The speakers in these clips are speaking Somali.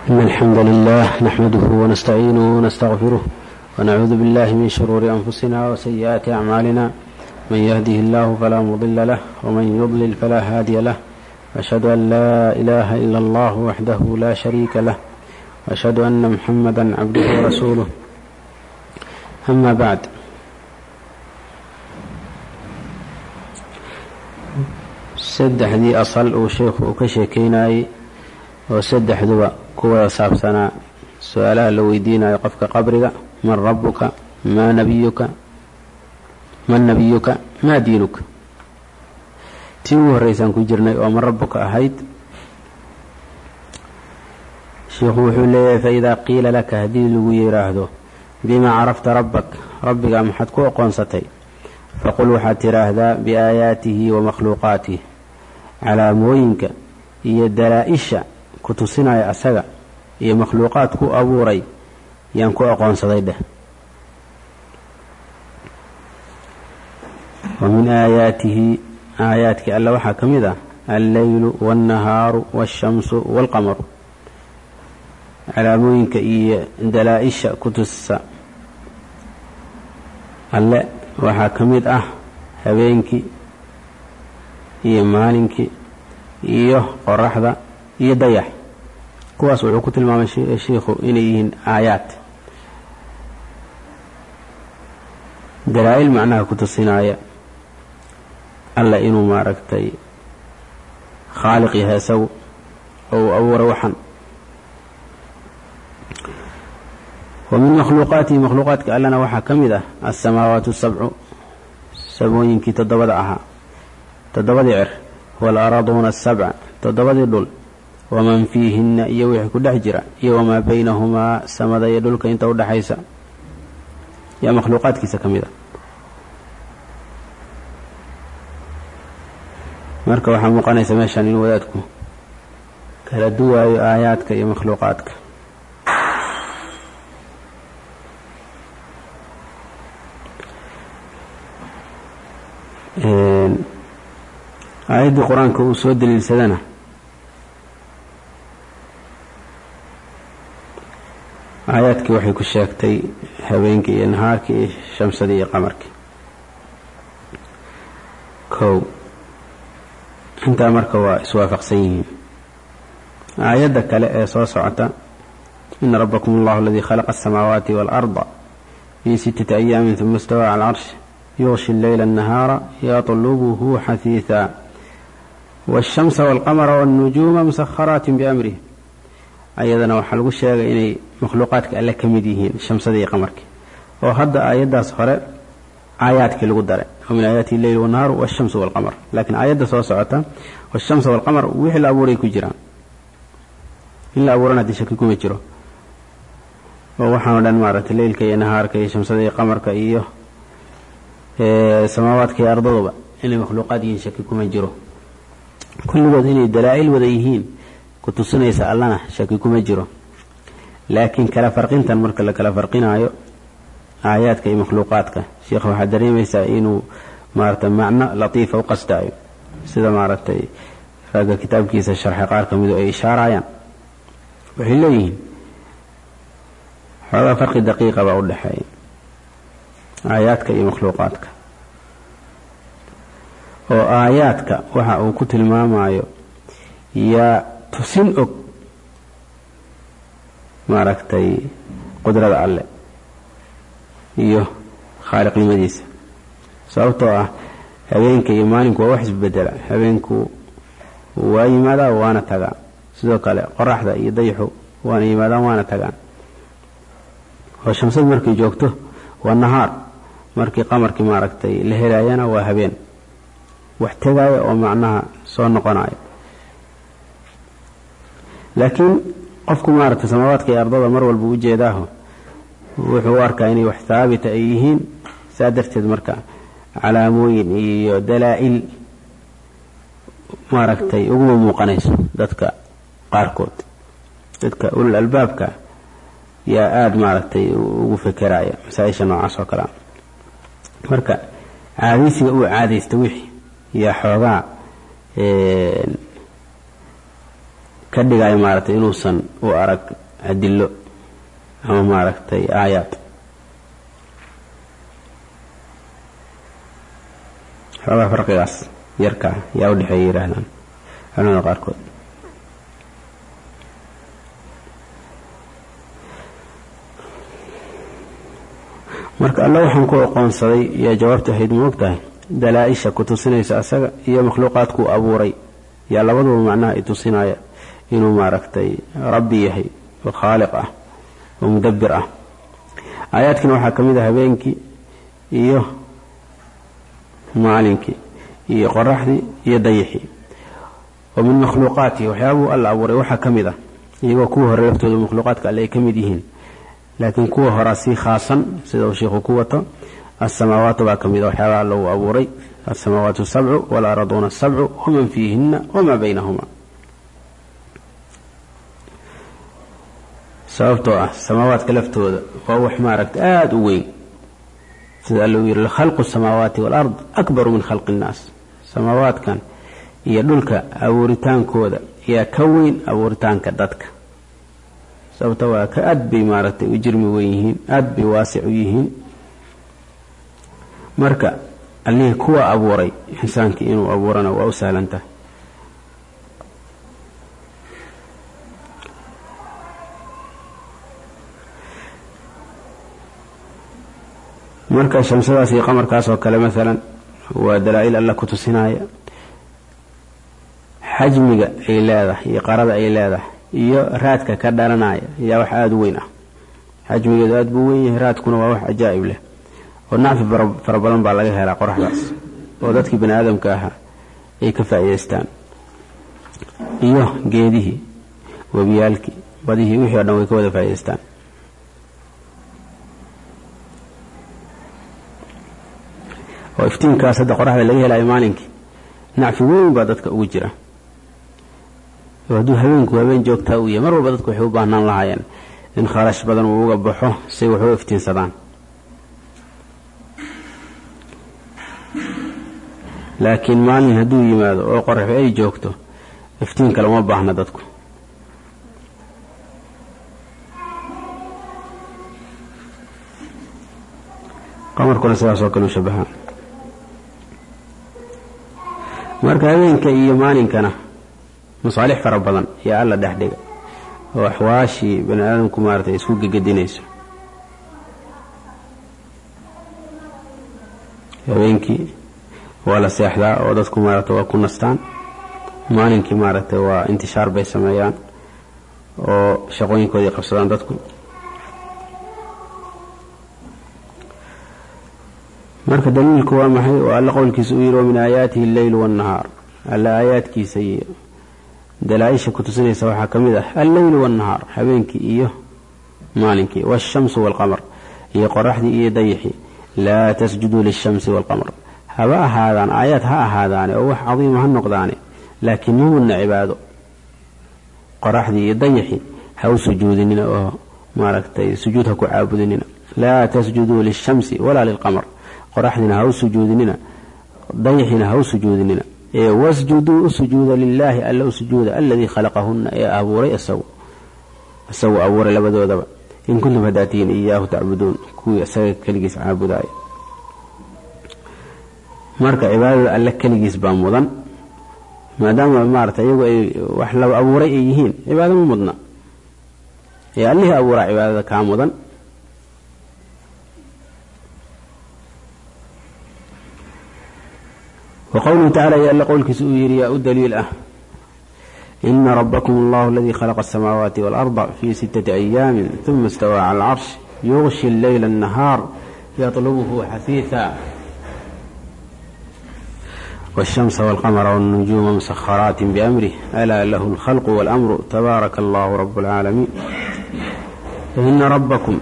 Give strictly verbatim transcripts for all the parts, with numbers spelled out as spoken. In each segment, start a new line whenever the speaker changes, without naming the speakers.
إن الحمد لله نحمده ونستعينه ونستغفره ونعوذ بالله من شرور أنفسنا وسيئات أعمالنا من يهده الله فلا مضل له ومن يضلل فلا هادي له أشهد أن لا إله إلا الله وحده لا شريك له وأشهد أن محمدا عبده ورسوله أما بعد saddexdii asal uu sheekhu uu ka sheekeynayay oo saddexduba kuwada saabsanaa su-aalaha la weydiinayo qofka qabriga man rabbuka maa nabiyuka man nabiyuka maa diinuka tii ugu horreysaan ku jirnay oo man rabbuka ahayd sheekhu wuxuu leeyahay faidaa qiila laka haddii lagu yidhaahdo bima carafta rabbak rabbiga maxaad ku aqoonsatay faqul waxaad tidhaahdaa biaayaatihi wa makhluuqaatihi calaamooyinka iyo dalaa-isha ku tusinaya asaga iyo makhluuqaad ku abuuray yaan ku aqoonsaday dheh wa min aayaatihi aayaadkii alla waxaa ka mid ah alleylu wاnnahaaru waاshamsu wاlqamaru calaamooyinka iyo dalaa-isha ku tusa alle waxaa ka mid ah habeenkii iyo maalinkii iyo qoraxda iyo dayax kuwaas wuxuu ku tilmaamay sheikhu inay yihiin aayaad dalaa-il macnaha ku tusinaya alla inuu maaragtay khaaliq yahay isagu oo uu abuuray waxan wa min makhluuqaatihi makhluuqaadka allana waxaa ka mid ah alsamaawaatu sabcu samooyinkii toddobada ahaa toddobadii cer waal-araduuna asabca toddobadii dhul waman fiihinna iyo wixii ku dhex jira iyo wamaa baynahumaa samada iyo dhulka inta u dhexaysa yaa makhluuqaadkiisa ka mid ah marka waxaa muuqanaysa meeshaan inuu wadaadku kala duwaayo aayaadka iyo makhluuqaadka aayaddii qur-aanka uu soo daliilsadana aayaadkii waxay ku sheegtay habeenkii iyo nahaarkii iyo shamsadii iyo qamarkii kow intaa marka waa iswaafaqsan yihiin aayadda kale ee soo socota ina rabbakum allahu aladii khalaqa asamaawaati waalarda fii sittati ayaamin uma istawaa cala alcarshi yughshi alleyla annahaara yatlubuhu xahiiثa waالshamsa wاlqamara wاlnujuuma musaharaatin biamrih ayadana waxaa lagu sheegay inay makhluuqaadka alle ka mid yihiin shamsada iyo qamarkii oo hadda aayaddaas hore aayaadkii lagu daray wa min aayaati alleyl wاnnahaaru waالshamsu wاlqamar laakiin aayadda soo socota waالshamsa wاlqamar wixii la abuuray ku jiraan in la abuurana haddii shaki kuma jiro oo waxaanoo dhan maaragtay leylka iyo nahaarka iyo shamsada iyo qamarka iyo samaawaadka iyo ardaduba inay makhluuqaad yihiin shaki kuma jiro kulligood inay dalaa-il wada yihiin ku tusinaysa allana shaki kuma jiro laakiin kala farqintan marka la kala farqinaayo aayaadka iyo makhluuqaadka sheekha waxaa dareemaysaa inuu maaragtay macno latiifa u qastaayo sida maaragtay ragga kitaabkiisa sharxay qaar ka midu ay ishaarayaan waxay leeyihiin xoogaa farqi daqiiqa baa u dhexeeya aayaadka iyo makhluuqaadka oo aayaadka waxa uu ku tilmaamayo yaa tusin og maaragtay qudrada alle iyo khaaliqnimadiisa sababtoo ah habeenka iyo maalinku waa wax isbedela habeenku waa yimaadaa waana tagaa sidoo kale qoraxda iyo dayaxu waana yimaadaan waana tagaan oo shamsadu markay joogto waa nahaar markii qamarkii maaragtay la helaayana waa habeen wax tegaaya oo macnaha soo noqonaya laakiin qofku maaragtay samaawaadka iyo ardada mar walba u jeedaaho wuxuu u arkaa inay wax haabita ay yihiin saa darteed marka calaamooyin iyo dalaa-il maaragtay uguma muuqanayso dadka qaarkood dadka ulul albaabka yaa aada maaragtay ugu fekeraya masaa-isha noocaas oo kale marka caadaysiga uu caadaysta wixii yaa xoogaa ka dhigay maartay inuusan u arag adillo ama maartay aayad haba farqigaas yarka yaa u dhaxeeyay yiraahdaan anana qaarkood marka Allah waxaan ku aqoonsaday iyo jawaabta hayd moogtahay dalaaisha ku tusinaysa asaga iyo makhluuqaadku abuuray yaa labaduba macnaha ay tusinaya inuu maaragtay rabbi yahay oo khaaliq ah oo mudabbir ah aayaadkana waxaa kamid ah habeenkii iyo maalinkii iyo qoraxdii iyo dayixii oo min makhluuqaati waxyaabo Allah abuuray waxaa kamid ah iyagoo kuwa hore laftooda makhluuqaadka alle ay kamid yihiin laakiin kuwa hore si khaasan sida uu sheekhu ku wato as-samaawaatu baa kamid ah waxyaabo Allah uu abuuray as-samaawaatu sab'u wal arduna sab'u wa man fiihinna wa ma baynahuma sababtoo ah samaawaadka laftooda waa wax maaragtay aad u weyn sida Allah yiri khalqu samaawaati wal ard akbar min khalqi an-nas samaawaadkan iyo dhulka abuuritaankooda ayaa ka weyn abuuritaanka dadka sababtoo ah ka aad bay maaragtay u jirmi weyn yihiin aad bay waasic u yihiin marka Allah kuwa abuuray insaanka inuu abuurana waa u sahlantahay marka shamsadaas iyo qamarkaas oo kale midalan waa dalaa'il alla ku tusinaya xajmiga ay leedahay iyo qarada ay leedahay iyo raadka ka dhalanaya yaa wax aad u weyn ah xajmigeedu aad buu weyn yahay raadkuna waa wax ajaa'ib leh oo nacfi farabadan baa laga helaa qoraxdaas oo dadkii bani aadamka ahaa ay ka faa'iideystaan iyo geedihii wabiyaalkii badihii wixii oo dhan way ka wada faa'iideystaan oo iftiinkaas hadda qoraxda laga helayo maalinkii nacfi weyn baa dadka ugu jira waduu habeenku habeen joogtaa uu yahay mar walba dadku waxay u baahnaan lahaayeen in kharash badan uu uga baxo si wax u iftiinsadaan laakiin maalin hadduu yimaado oo qoraxdu ay joogto iftiin kale uma baahna dadku qamarkuna sidaas oo kale u shabaha marka habeenka iyo maalinkana masaalix fara badan yaa alla dhaxdhiga oo axwaashii bani aadamku maartay isku gagadinayso habeenkii waa la seexdaa oo dadku maartay waa ku nastaan maalinkii maartay waa intishaar bay sameeyaan oo shaqooyinkoodii qabsadaan dadku marka daliilku waa maxay oo alla qowlkiisa uu yiri min aayaatihi al-layl wan-nahaar alla aayaadkiisa iyo dalaaisha ku tusinaysa waxaa kamid ah al-layl wan-nahaar habeenkii iyo maalinkii wash-shamsu wal-qamar iyo qoraxdii iyo dayixii laa tasjudu lish-shamsi wal-qamar haba ahaadaan aayaad ha ahaadaan oo wax cadiim ha noqdaan laakiin mudna cibaado qoraxdii iyo dayixii ha u sujuudinina oo maaragtay sujuud ha ku caabudinina laa tasjudu lish-shamsi wala lil-qamar qoraxdina ha u sujuudinina dayixina ha u sujuudinina ee wasjudu sujuuda lillahi alla sujuuda alladhi khalaqahunna ee abuuray asagu asagu abuuray labadoodaba in kuntum hadatiin iyaahu ta'buduun kuwi asaga kaligiis caabudaay marka cibaadada alla kaligiis baa mudan maadaama maartay iyagu ay wax la abuuray ay yihiin cibaado mudna ee allahi abuuray cibaadada ka mudan وقوله تعالى يا الله قولك سؤير يا الدليل أه إن ربكم الله الذي خلق السماوات والأرض في ستة أيام ثم استوى على العرش يغشي الليل النهار يطلبه حثيثا والشمس والقمر والنجوم مسخرات بأمره ألا له الخلق والأمر تبارك الله رب العالمين إن ربكم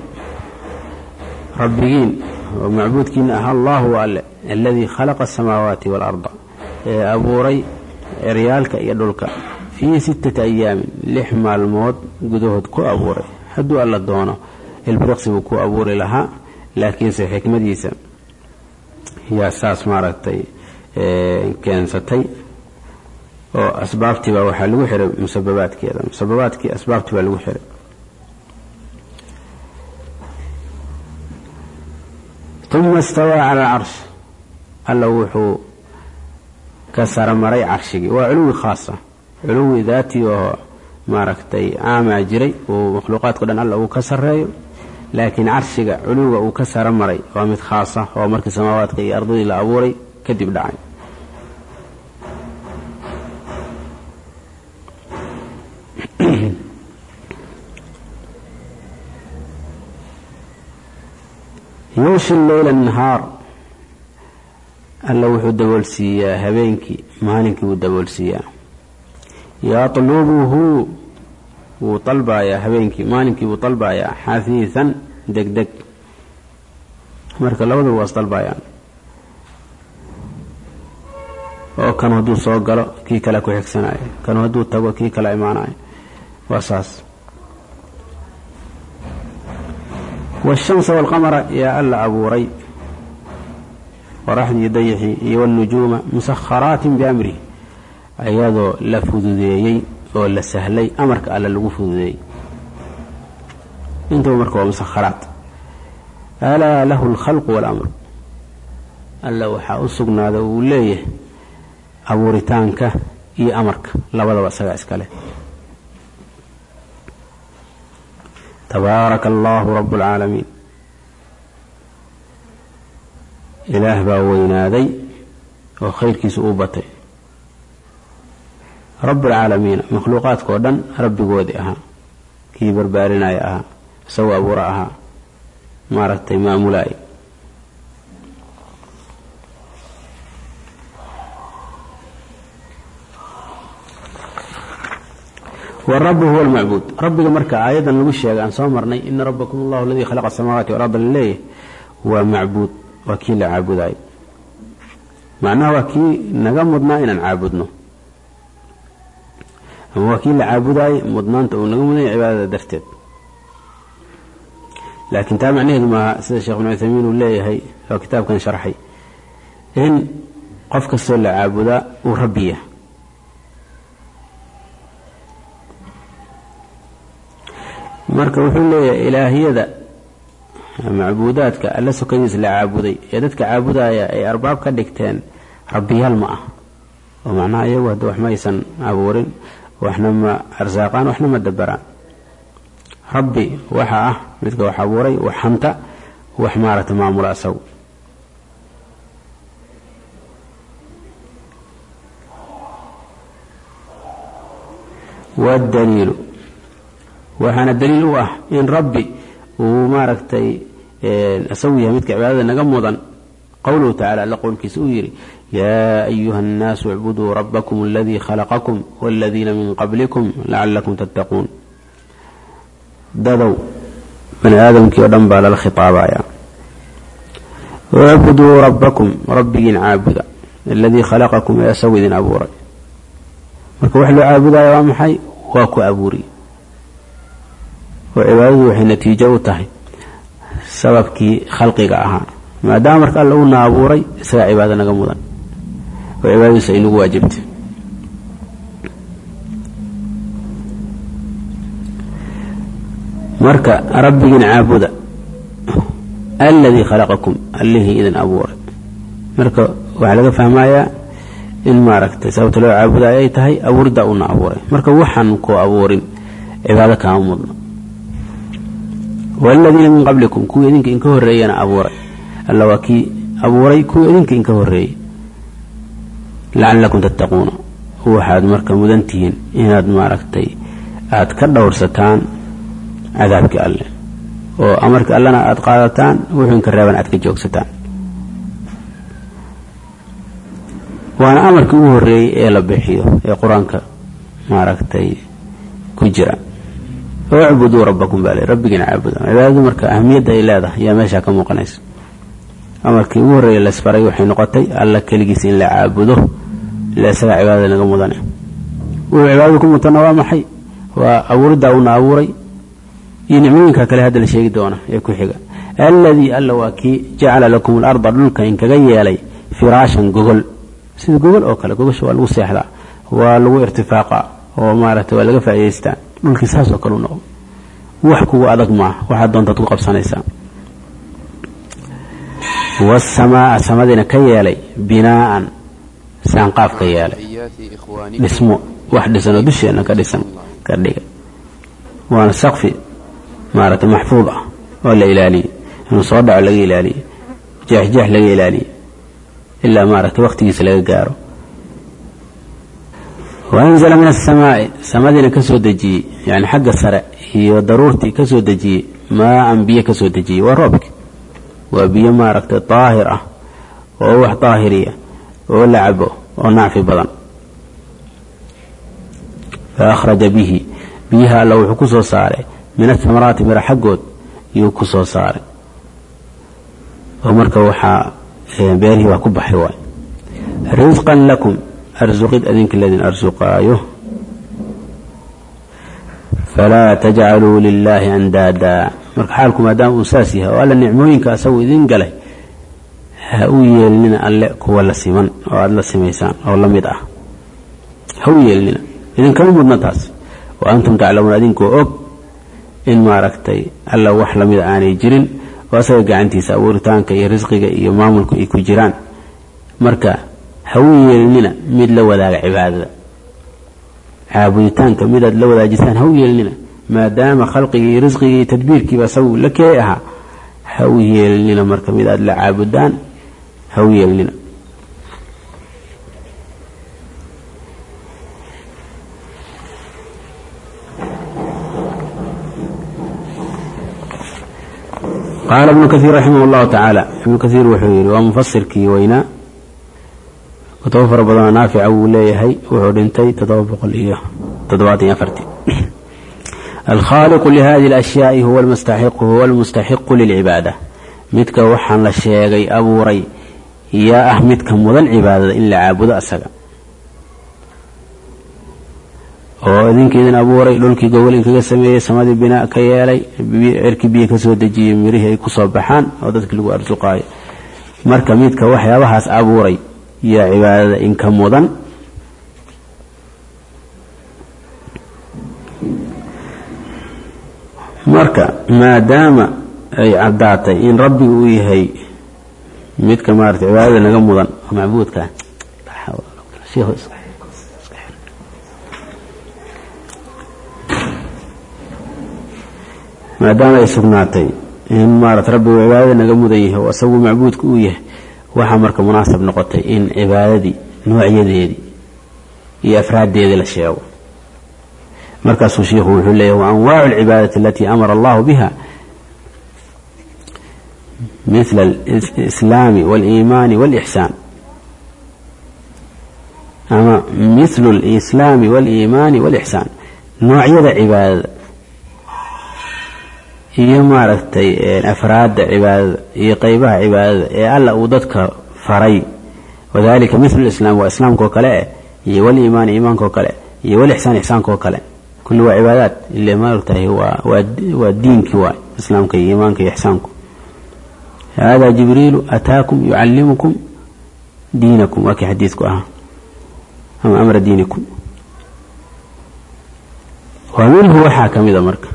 ربيين ومعبودكين أه الله وألا الذي خلق السماوات والأرض أبوري ريالك يدلك في ستة أيام لحمى الموت قدوهد كو أبوري حدو ألا الدونه البرقص كو أبوري لها لكن سي حكمة ديسا هي أساس مارتي كان ستي oo asbaabtiba waxa lagu xiray musababaadkeeda musababaadkii asbaabtiba lagu xiray thumma istawaa ala al-arsh alla wuxuu ka sarmaray carshigi waa culuwi khaasa culuwi daati oo maaragtay aama jiray oo makhluuqaadka dhan alla uu ka sareeyo laakiin carshiga culuwiga uu ka sarmaray waa mid khaasa oo markii samaawaadka iyo ardada la abuuray kadib dhacay يوشي الليل النهار الله وحو دبول سيا هبينكي مالنكي ودبول سيا يطلبه وطلبا يا هبينكي مالنكي وطلبا يا حثيثا دك دك مركا لوضا واصطلبا يعني oo kan haduu soo galo kii kala ku xigsanaayo kan haduu tago kii kala imaanayo wasaas والشمس والقمر يا الله أبوري ورحل يضيحي والنجوم مسخرات بأمره أيضا لفذذي ولا سهلي أمرك على الوفذذي انتو أمرك مسخرات ألا له الخلق والأمر ألا وحا أصقنا ذو ليه أبوريتانك إي أمرك لا بد وسغا اسكله تبارك الله رب العالمين إله باوينادي وخير كسؤوبتي رب العالمين مخلوقات كودن ربي قودي أها كي بربارنا يا سوى أبورها مارت إمام مولاي والرب هو المعبود ربك مركا آيادا نقول عن صامرني إن ربكم الله الذي خلق السماوات والأرض لله هو معبود وكيل عابد أي معناه وكيل نقمضنا إن عابدنا وكيل عابد أي مضنانت ونقمنا عبادة درتب لكن تابعني ما سيد الشيخ ابن عثيمين والله هي هو كتاب كان شرحي إن قفك السؤال عابد وربيه marka wuxuu leeyahay ilaahiyada macbuudaadka alla sokadiis la caabuday ee dadka caabudaya ay arbaab ka dhigteen rabbiyal ma ah oo macnaha iyagu hadda wax ma aysan abuurin waxna ma arsaaqaan waxna ma dabaraan rabbi waxa ah midka wax abuuray waxanta wax maarata maamula asaw والدليل وحنا دليل واه إن ربي وماركتي أسويها متك عبادة نقمضا قوله تعالى لقول كسويري يا أيها الناس اعبدوا ربكم الذي خلقكم والذين من قبلكم لعلكم تتقون دادو من آدم كي ودنبا للخطاب يا واعبدوا ربكم ربي عابدا الذي خلقكم يا سويد أبوري مركو وحلو عابدا يا محي واكو أبوري وعبادته وحي نتيجة وتهي سببكي خلقك أها ما دامرك الله أولنا أبوري سا عبادة نقمضا وعبادته سينه واجبت مركا ربك عابدا الذي خلقكم اللي إذن أبوري مركا وعلى فهمايا إن ماركت سوت له عابدا أيتهي أورد أولنا أبوري مركا وحنكو أبوري عبادة كامضنا والذين من قبلكم كو يدينك إنك هرّي أنا أبوري الله وكي أبوري كو يدينك إنك هرّي لعلكم تتقون هو حاد مركا مدنتين إناد ماركتي أتكدور ستان عذابك الله وأمرك ألنا أتقادتان وحنك الرابان أتكجوك ستان وأنا أمرك هرّي إلا بحيو يا قرآنك ماركتي كجرا واعبدوا ربكم بالي ربك عابدا عبادة مركا أهمية إلى يا ماشا كمقنيس أمرك يوري إلا سفري وحي نقطي ألا كالجسين لا عابده لا سلا عبادة نقمضاني وعبادكم متنوى محي وأورد أو ناوري ينعمونك كل هذا الشيء دونه يكون حقا الذي ألا واكي جعل لكم الأرض للك إنك جي لي فراشا جوجل سيد جوجل أو كلا جوجل شو الوسيح لا waa lagu irtifaaqa oo maaragtay waa laga faa'iideystaa dhulkii saas oo kale u noqdo wax kugu adag maaha waxaad doontaad ku qabsanaysaa wasamaa samadina ka yeelay binaa'an saanqaaf ka yeelay dhismo wax dhisanoo dusheena ka dhisan ka dhigay waana saqfi maaragtay maxfuud ah oo la ilaaliyey inuu soo dhaco laga ilaaliyey jeexjeex laga ilaaliyey ilaa maaragtay waqtigiisa laga gaaro waanzala min asamaa'i samadiina ka soo dejiyey yani xagga sare iyo daruurtii ka soo dejiyey maaan biyo ka soo dejiyey waa roobki waa biyo maaragtay daahir ah oo wax daahiriya oo la cabo oo nacfi badan fa akhraja bihi biyaha alla wuxuu ku soo saaray min athamaraati mira xaggood yuu ku soo saaray oo marka waxaa beerihii waa ku baxay waay risqan lakum arsuqid adinka ladin arsuqaayo falaa tajcaluu lilaahi andaada marka xaalku maadaama uu saas yahay oo alla nicmooyinka asagu idin galay ha u yeelnina alle kuwa la siman oo aada la simaysaan oo la mid ah ha u yeelnina idinkama mudna taas wa antum taclamuun adinkoo og in maaragtay alla wax lamida aanay jirin oo asaga gacantiisa abuuritaanka iyo risqiga iyo maamulku ay ku jiraan marka ha u yeelnina mid la wadaaga cibaadada caabuditaanka midaad la wadaajisaan ha u yeelnina maadaama khalqigii iyo risqigii iyo tadbiirkiiba asagu la keey ahaa ha u yeelnina marka midaad la caabudaan ha u yeelnina qaala ibnu kaiir raximah اllahu tacaala ibnu kaiir wuxuu yidhi waa mufasirkii weynaa kutubo fara badanoo naafica wuu leeyahay wuxuu dhintay toddoba boqol iyo toddobaatan iyo afartii alkhaaliqu lihadihi اlashyaai huwa almustaxiqu huwa almustaxiqu lilcibaada midka waxaan la sheegay abuuray yaa ah midka mudan cibaadada in la caabudo asaga oo idinka idin abuuray dhulkii gogol inkaga sameeyey samadii binaa ka yeelay cirkii biyo ka soo dejiyey mirihii ay ku soo baxaan oo dadkii lagu arsuqaayo marka midka waxyaabahaas abuuray yaa cibaadada inka mudan marka maadaama ay caddaatay in rabbigu uu yahay midka maarata cibaadada naga mudan macbuudka maadaama ay sugnaatay in maarata rabbigu cibaadada naga mudan yahay oo asagu macbuudka uu yahay waxaa marka munaasab noqotay in cibaadadii noocyadeedii iyo afraaddeedii la sheego markaasuu shiikhu wuxuu leeyahy wa anwaacu alcibaadati alatii amara allahu biha mithla alislaami waaliimaani waalixsaan ama mithlu alislaami waaliimaani waalixsaan noocyada cibaadada iyo maaragtay afraadda cibaadada iyo qaybaha cibaadada ee alla uu dadka faray wadalika mithlu alislaam waa islaamkaoo kale iyo waliimaani iimaankaoo kale iyo walixsaan ixsaankaoo kale kulli waa cibaadaad ile maaragtahay waa waa diinkii waay islaamka iyo iimaanka iyo ixsaanku hada jibriilu ataakum yucallimukum diinakum waa kii xadiidku ahaa ama amra diinikum wa minhu waxaa ka mida marka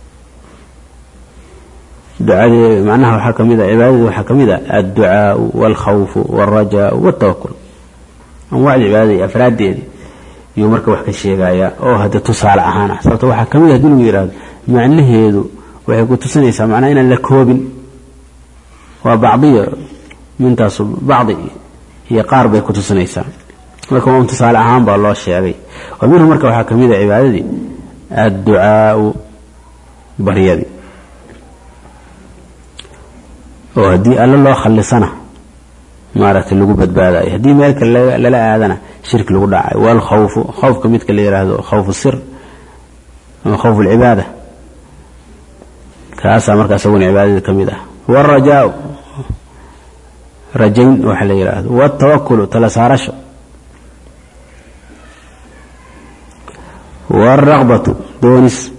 ducadee macnaha waxaa ka mida cibaadadii waxaa ka mida adducaau waalkhawfu waalrajaau waaltawakul anwaacda cibaadada iyo afraaddeedii yuu marka wax ka sheegayaa oo hadda tusaale ahaan ah sababto waxaa ka mid hadii lagu yidhaahdo macnaheedu waxay ku tusinaysaa macnaha inaan la koobin waa bacdiya mintaasu bacdi iyo qaar bay ku tusinaysaa marka waa un tusaale ahaan baa loo sheegay oo minhu marka waxaa ka mida cibaadadii adducaau baryadii oo haddii alla loo khallisana maaragtay lagu badbaadayo haddii meel kale lala aadana shirki lagu dhacayo waalkhawfu khawfka midka la yidhaahdo khawfu sir ama khawfu alcibaada kaasaa markaa isaguna cibaadadii ka mid ah waalrajaau rajayn waxa la yidhaahdo waaltawakulu tala saarasho waalraqbatu doonis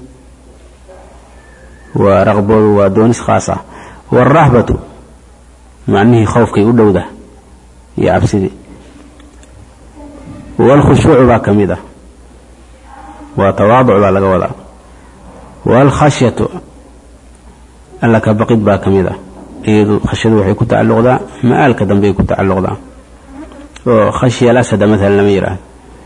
waa raqbadu waa doonis khaas ah waalrahbatu macnihii khawfkay u dhowda iyo cabsidii والخشوع baa ka mid ah waa tawaaduc baa laga wadaa والخشية alla ka baqid baa ka mid ah iyadu khashiyadu waxay ku tacalluqdaa maalka dambe ku tacalluqdaa oo khashiya al-asad مثلا lama yiraahdo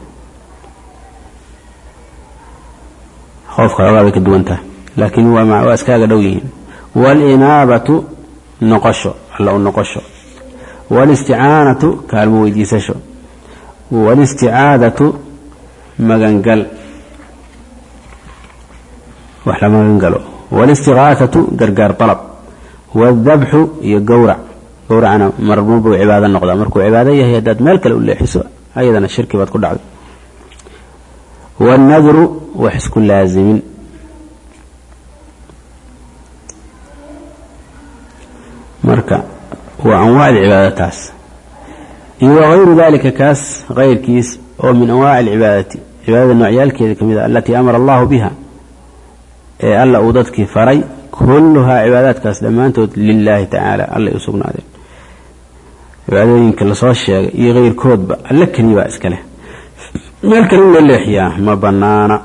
خوفka waa ka duwanta laakiin waa ma iskaaga dhow yihiin والإنابة noqosho alla u noqosho والاستعانة kaalmo weydiisasho والاستعاذة magangal wax la magangalo والاستغاثة gargaar طلب والذبح iyo gowrac gowracana marmuubu cibaado noqda markuu cibaado yahay hadaad meel kale u leexiso ayadana shirki baad ku dhacday والنذر wax isku laazimin marka waa anwaac cibaadataas iyo غير ذلك kaas غيرkiis oo min anwaac cibaadati cibaadada noocyaalkeeda kamid ah allati amara Allah biha ee alla uu dadkii faray kulluha cibaadadkaas dhamaantood lillahi ta'ala alla u sugnaadeen cibaadooyinka la soo sheegay iyo غيرkoodba alla kaliya iska leh meel kale u leexiyaa ma banaana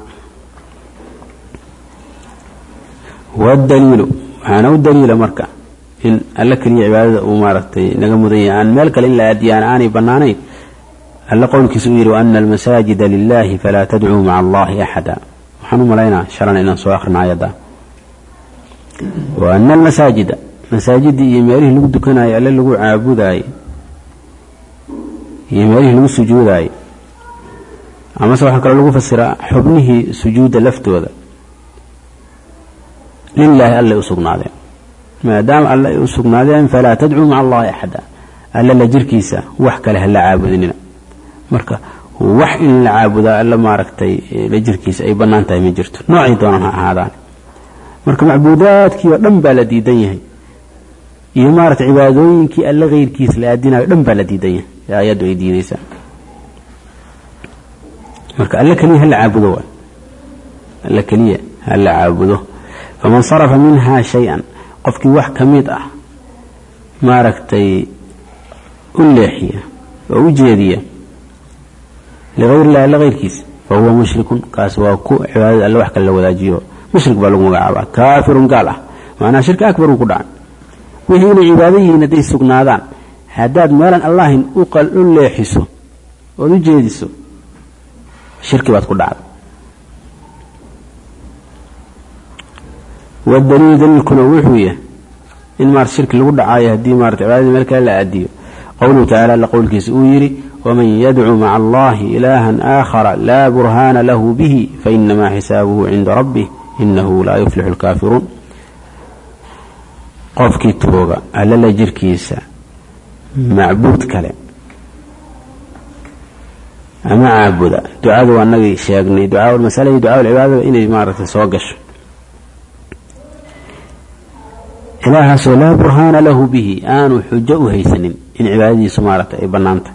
والدليل waxaana u daliila marka in alla kaliya cibaadada uu maartay naga mudan yahay meel kale in la aadiyaan aanay banaanayn alla qowlkiisu yiri wa anna al-masajida lillahi fala tad'u ma'a allahi ahada waxaanu malaynaa shalan inaan soo akhrino ayada wa anna al-masajida masajidi iyo meelihii lagu dukanayo alla lagu caabudayo iyo meelihii lagu sujuudayo ama waxa kale lagu fasiraa xubnihii sujuuda laftooda lillahi alla usugnaadeen maadaama alla usugnaadeen fala tad'u ma'a allahi ahada alla la jirkiisa wax kale ha la caabudinina marka wax in la caabuda alla maaragtay la jirkiisa ay banaan tahay ma jirto noocii doonaan ha ahaadaan marka macbuudaadkii oo dhan baa la diidan yahay iyo maaragtay cibaadooyinkii alla غeyrkiisa la aadinayo dhan baa la diidan yahay ayadu ay diidaysa marka alla kaliya ha la caabudo alla kaliya ha la caabudo faman sarafa minha shay'an qofkii wax kamid ah maaragtay u leexiya oo u jeediya لغير الله لا غير كيس فهو مشرك كاس واكو عبادة الله وحكا الله وداجيه مشرك بالغ مقعبا كافر قاله معناه شرك أكبر وقدعان وهين عباديه ندي سقنادان هداد مالا الله أقل الله يحسه ونجيدسه شرك بات قدعان والدليل دليل كنا وحوية إن مار الشرك اللي قدعاه يهدي مارت عبادة ملكا لا أديه قوله تعالى لقول كيس أويري ومن يدعو مع الله إلها آخر لا برهان له به فإنما حسابه عند ربه إنه لا يفلح الكافرون قفكي توغا ألا لجر كيسا معبود كلام أما عابدا دعاء والنبي شاقني دعاء المسألة دعاء العبادة إني مارة سوقش إلها لا برهان له به آن حجة هيسن إن عبادي سمارة أي بنانته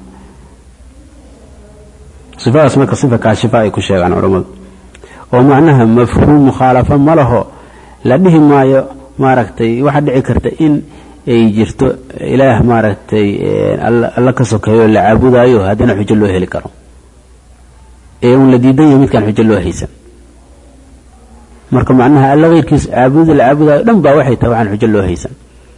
صفة اسمك صفة كاشفة يكون شيء عن علماء ومعناها مفهوم مخالفة ما له لديه ما ما ركتي واحد عكرت إن يجرت إله ما ركتي الله كسوك يقول عبود أيوه هذا حج الله هلكرم إيه والذي دنيا ميت كان حج الله هيسن مركب معناها الله غير كيس عبود العبود لم بواحد تبع حج الله هيسن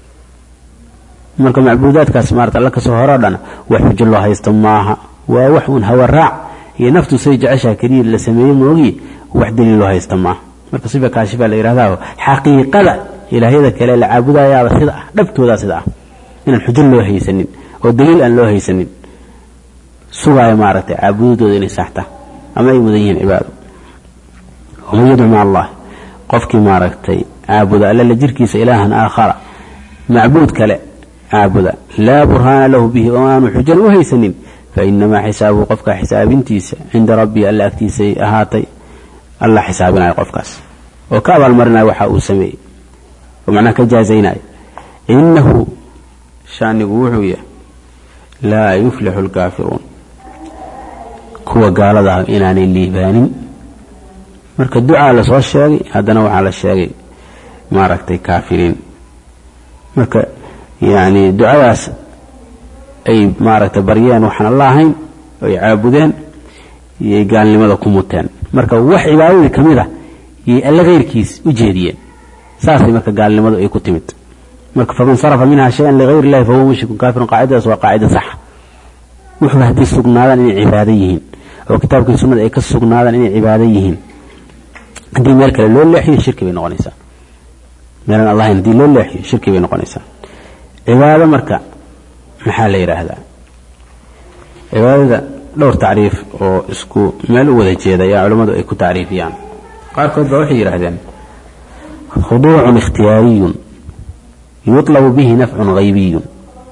مركب معبودات كاسمارت الله كسوهرادنا وحج الله هيستماها ووحون هو الراع هي نفسه سيج عشا كرير لسميه موغي وحد الله يستمع marka sifa kaashifa la yiraahdo xaqiiqada ilaahayda kale la caabudayaa sida dhabtooda sida in xujin loo haysanin oo daliil aan loo haysanin sugaay maartay caabudooda inay saxta ama ay mudan yihiin cibaado oo yadu ma Allah qofkii maartay caabuda alla la jirkiisa ilaahan aakhara macbuud kale caabuda la burhana lahu bihi wa aanu xujin u haysanin فإنما حسابه قفك حساب انتيس عند ربي ألا أكتيسي أهاتي الله حسابنا يقفكاس وكاب المرنا وحاو سمي ومعنى كجازينا إنه شان قوحوية لا يفلح الكافرون كوا قال ذا إناني الليباني مرك الدعاء على صوى الشاقي هذا نوع على الشاقي ما ركتي كافرين مرك يعني دعاء أي مارة بريان وحن اللهين ويعابدين iyo gaalnimada ku muteen marka wax cibaadada kamida iyo alla geyrkiis u jeediyeen saasay marka gaalnimadu ay ku timid marka faman sarafa minha shay'an li ghayri Allah fa huwa mushrikun kafirun qaa'idadas waa qaa'ida sax wuxuu hadii sugnaadaan inay cibaado yihiin oo kitaabka sunnada ay ka sugnaadaan inay cibaado yihiin hadii meel kale loo leexiyo shirki bay noqonaysaa meel Allah hadii loo leexiyo shirki bay noqonaysaa cibaado marka maxaa la yiraahdaa cibaadada dhowr taariif oo isku meel u wada jeedaya culimadu ay ku taariifiyaan qaarkood baa waxay yiraahdeen khuduu'un ikhtiyariyun yutlab bihi naf'un ghaybiyun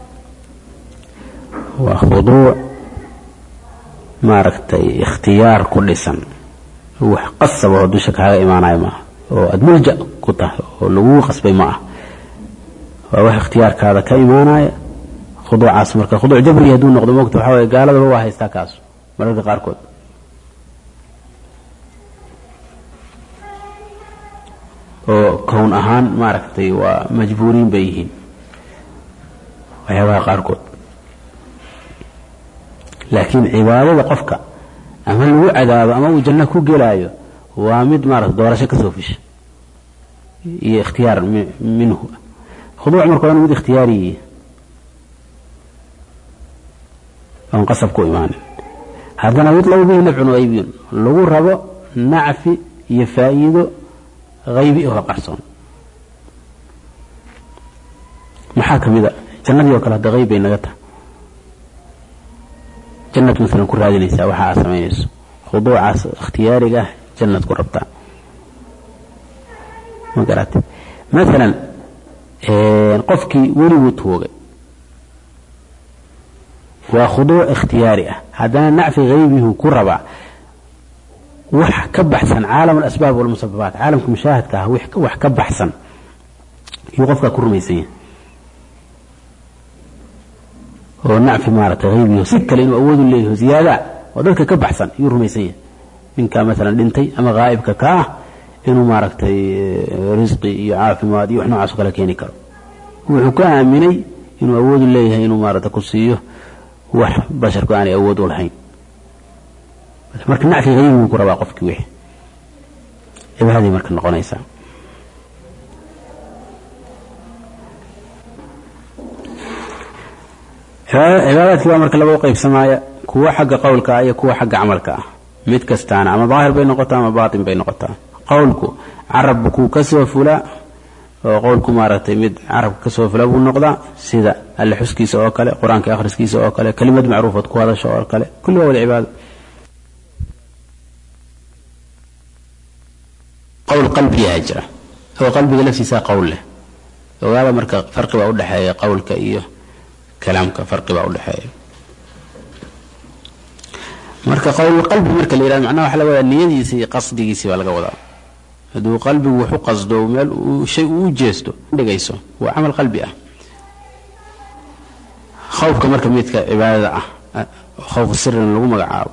wa khuduu' maaragtay ikhtiyaar ku dhisan wax qasab oo dusha kaaga imaanaya ma oo aad mulja ku tahay oo lagu qasbay ma ah waa wax ikhtiyaarkaada ka imaanaya khuduucaas marka khuduuc jabri haduu noqdo moogta waxa way gaalada waa haystaa kaas mararka qaarkood oo koon ahaan maaragtay waa majbuuriin bay yihiin waxyaabaha qaarkood laakiin cibaadada qofka ama lagu cadaabo ama uu janno ku gelaayo waa mid maaragtay doorasho ka soo fisha iyo ikhtiyaar minhu khuduuc marka waa mid ikhtiyaari aan qasab ku imaanin haddana yutlabu bihi naf'un ghaybiyun lagu rabo nacfi iyo faa'iido غيبي oo qarsoon maxaa kamida jannadii oo kale hada qayb ay naga tahay jannatu midan ku raadinaysa waxa sameeyayso khuduucaas ikhtiyaariga jannad ku rabta ma garatay mesela ee qofkii wali uu toogay waa khuduuc ikhtiyaari ah hadana nacfi qaybihi ku raba wax ka baxsan caalam al-asbaab wal musabbabat caalamka mushaahadka wax ka baxsan iyo qofka ku rumaysan oo nacfi maarata qaybiyo si kale inuu awood u leeyahay ziyada oo dadka ka baxsan iyo rumaysan ninka mesela dhintay ama ghaibka ka inuu maaragtay rizqi iyo caafimaad iyo wax noocaas kale keeni karo wuxuu ka aaminay inuu awood u leeyahay inuu maarata ku siiyo wax basharku aan awood u lahayn marka nacfi qaybigu ku rabaa qofkii wixii cibaadadii marka noqonaysa cibaadadkii marka laba qaybsamaaya kuwa xagga qowlka iyo kuwa xagga amalka ah mid kastaana ama daahir bay noqotaa ama baatin bay noqotaa qowlku carabku ka soo fula oo qowlku maaragtay mid carabka ka soo fula buu noqdaa sida alla xuskiisa oo kale quraanka akhriskiisa oo kale kalimad macruufad ku hadasho oo kale kullu waa cibaado قول قلبي هجرة هو قلبي نفسي سا قول له وهذا مركا فرق بقى ودحايا قولك إيه كلامك فرق بقى ودحايا مركا قول القلب مركا اللي معناه حلوة النية سي قصدي سي ولا قولا هذا قلبي وحو قصده ومال وشيء وجسده دقيسه وعمل قلبي اه خوفك مركا ميتك عبادة اه خوف السر اللي قوم قعاب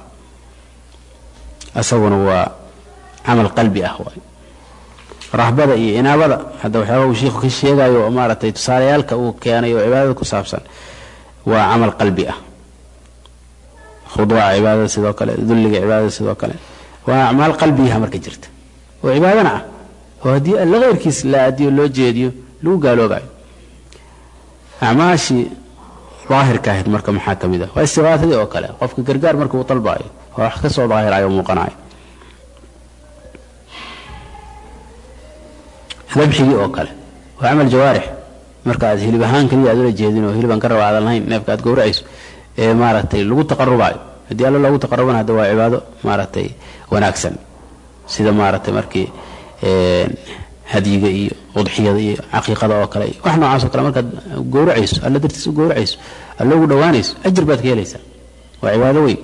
أسوأ هو عمل قلبي أهوال رهبada iyo inaabada hada waxa uu sheekhu ka sheegayo maaratay tusaaleyalka uu keenayo cibaadada ku saabsan waa amal qalbi ah khuduuca cibaadada sidoo kale dulliga cibaadada sidoo kale waa amal qalbiga marka jirta oo cibaadana ah oo hadii alla geyrkiis la adiyo loo jeediyo loo gaaloobayo amaashi daahirka ah marka maxaa kamida waa istiqaadada oo kale qofka gargaar marka uu talbaayo wax ka soo daahirayo muuqanayo ذبحي أو كله وعمل جوارح مركز هلي بهان كلي أدول الجهدين وهلي بنكرر على الهين نفكات جور عيس مارتي لو تقرب عاي هدي الله لو تقربنا هذا عباده مارتي وناكسن سيدا مارتي مركي هدية وضحية عقيقة أو كله وإحنا عاصر كلام مركز جور عيس الله درتس جور عيس الله ودوانيس أجربت كي ليس وعباده وي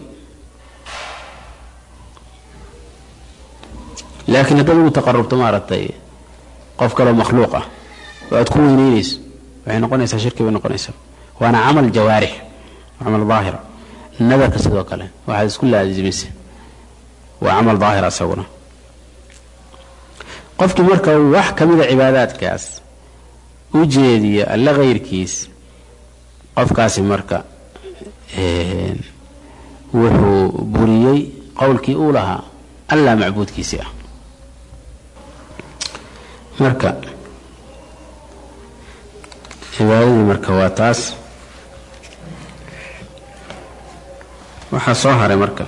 لكن هذا لو تقربت مارتي قف كلام مخلوقة وتكون وينيس وحين نقولنا شركة بنقولنا وأنا عمل جوارح عمل ظاهرة النذر كسر وكله وهذا كله لازم وعمل ظاهرة سونا قف كمركة وحكم إذا عبادات كاس وجدية ألا غير كيس قف كاس مركة وهو بريء qowlkii uu lahaa allah macbuudkiisii ah. marka cibaadadii marka waa taas. waxaa soo haray marka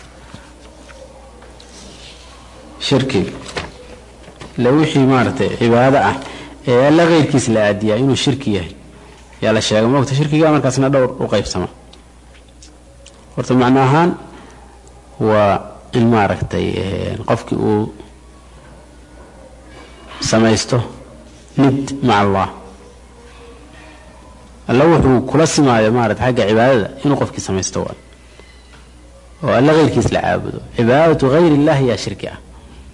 shirki la wixii maaragtay cibaado ah ee alla keyrkiis la aadiyaa inuu shirki yahay yaa la sheegay. moogta shirkiga markaasna dhowr u qaybsama. horta macno ahaan waa in maaragtay qofkii uu samaysto nid maca allah. alla wuxuu kula simaayo maarata xagga cibaadada inuu qofkii samaysto waa oo alla keyrkiis la caabudo. cibaadatu hayr illahi yaa shirki ah.